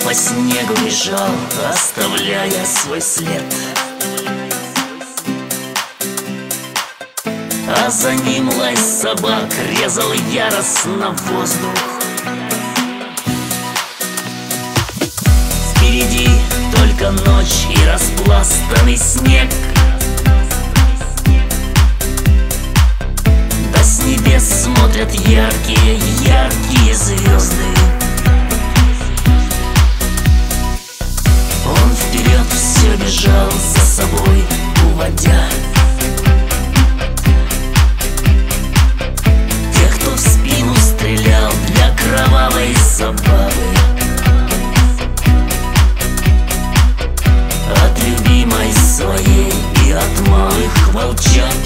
по снегу бежал, оставляя свой след. А за ним лай собак резал яростно воздух. Впереди только ночь и распластанный снег. Да с небес смотрят яркие, яркие звезды. Он вперед все бежал, за собой уводя тех, кто в спину стрелял для кровавой забавы. От любимой своей и от малых волчат,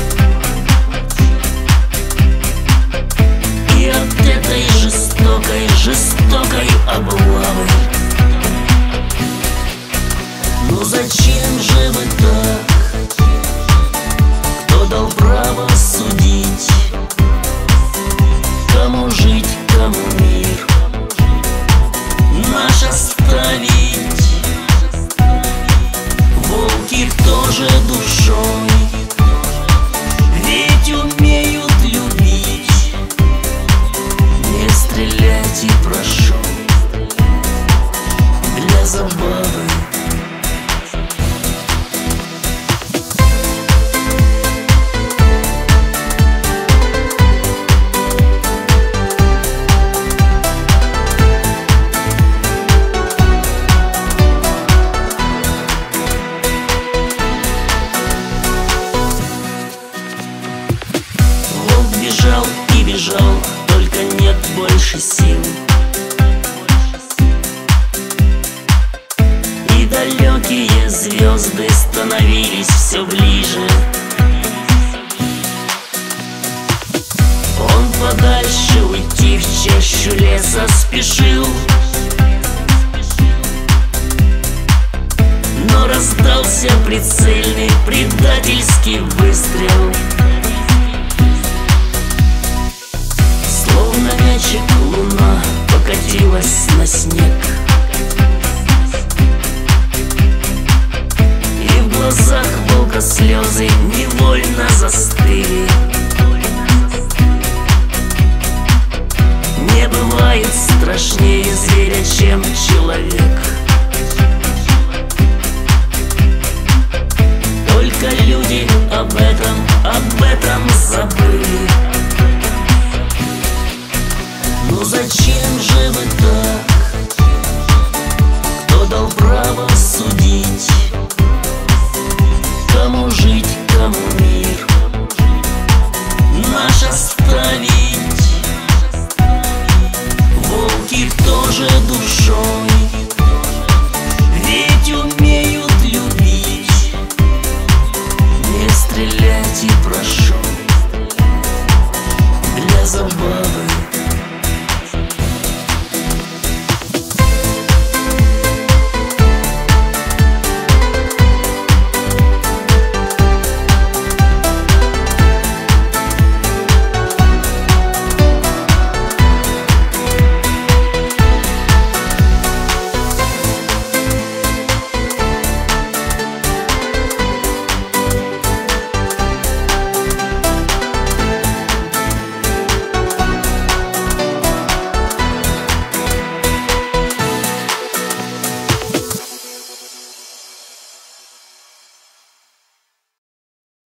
и от этой жестокой, жестокой облавы. Ну зачем же вы так? Кто дал право судить? Кому жить, кому мир наш оставить? Волки тоже душой, ведь умеют любить. Не стреляйте, прошу, для забавы. Бежал и бежал, только нет больше сил. И далекие звезды становились все ближе. Он подальше уйти в чащу леса спешил, но раздался прицельный предательский выстрел. Словно мячик луна покатилась на снег, и в глазах волка слезы невольно застыли. Не бывает страшнее зверя, чем человек. Только люди об этом забыли. Ну зачем же вы так? Кто дал право судить? Кому жить, кому мир наш оставить? Волки тоже душой, ведь умеют любить. Не стреляйте, прошу, для забавы.